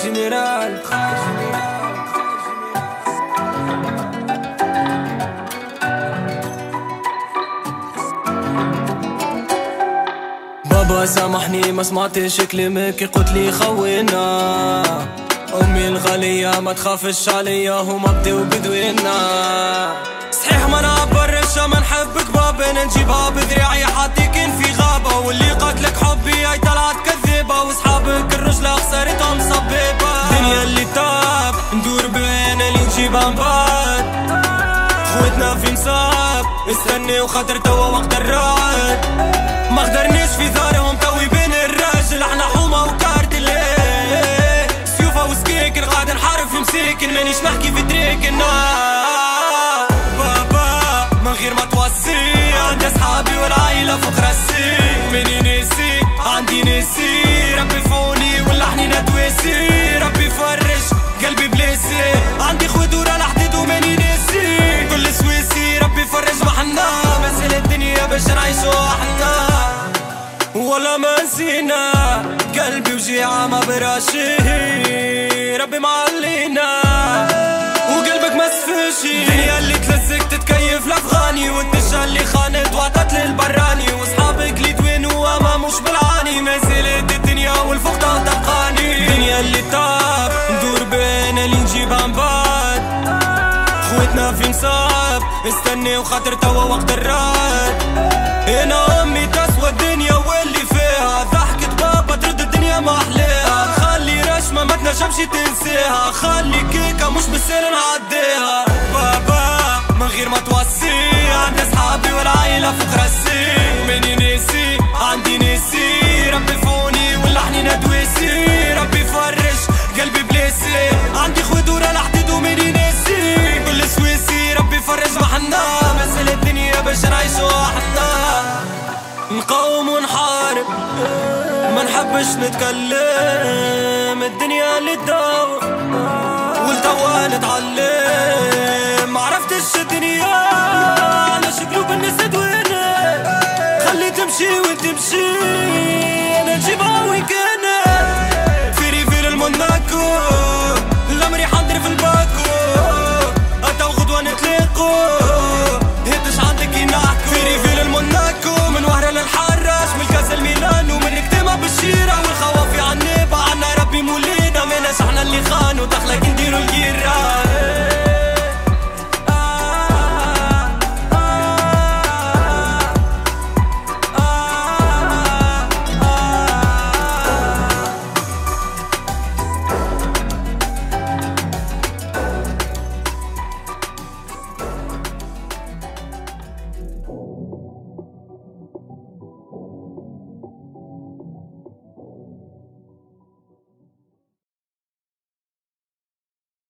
جنرال. بابا سامحني ما سمعتش كلامك قلت لي خوينا. امي الغالية ما تخافش عليا هما بداو بدوينا. صحيح ما نعبرش ما نحبك بابا نجيبها بذراعي حاطيكين في غابة. واللي قاتلك حبي هاي طلعت كذابة. وصحابك الرجلة خسارتهم صبابة. الدنيا اللي تاب ندور بين اللي نجيبها نبات. خوتنا في مصاب استني وخاطر توا وقت الرعد. ما قدرناش في ثارهم توي بين الراجل. احنا حومة وكارتلي سيوفة وسكيكن قاعد نحارب في مساكن. مانيش نحكي في تريكن. بابا من غير ما توصي عندي اصحابي والعائلة فوق راسي. ماني ناسي عندي ناسي ربي فوني واللحني ندواسي. ربي فرج قلبي بلاسي. عندي خوات ورا الحديد وماني ناسي كل سويسي. ربي فرج محنا مسألة الدنيا باش نعيشو احنا. ولا ما نسينا قلبي وجيعة ما براشي. ربي معلينا وقلبك ما سفشي. الدنيا اللي تلزك تتكيف لافغاني. والدجا اللي خانت وعطت للبراني. وصحابك اللي توينوا اما مش بالعاني. ما زالت الدنيا والفقدان تبقاني. الدنيا اللي تاب ندور بين اللي نجيبها نبات. خوتنا في مصاب استني وخاطر توا وقت الراد. انا امي تسوى الدنيا واللي فيها. ضحكت بابا ترد الدنيا ما احلاها. خلي رشمة ما تنجمش تنساها. خلي كيكة مش بالسهل نعديها. بابا من غير ما توصي عندي اصحابي والعائلة فوق راسي. ماني ناسي عندي ناسي ربي فوني واللحني ندواسي. ربي فرج قلبي بلاسي. عندي خوات ورا الحديد وماني ناسي كل سويسي. ربي فرج محنا مسألة الدنيا باش نعيشو احنا. نقاوم ونحارب ما نحبش نتكلم. الدنيا اللي تدور والتوا نتعلم. معرفتش الدنيا علاش قلوب الناس تدوينا. خلي تمشي وتمشي انا نجيبها وين كان.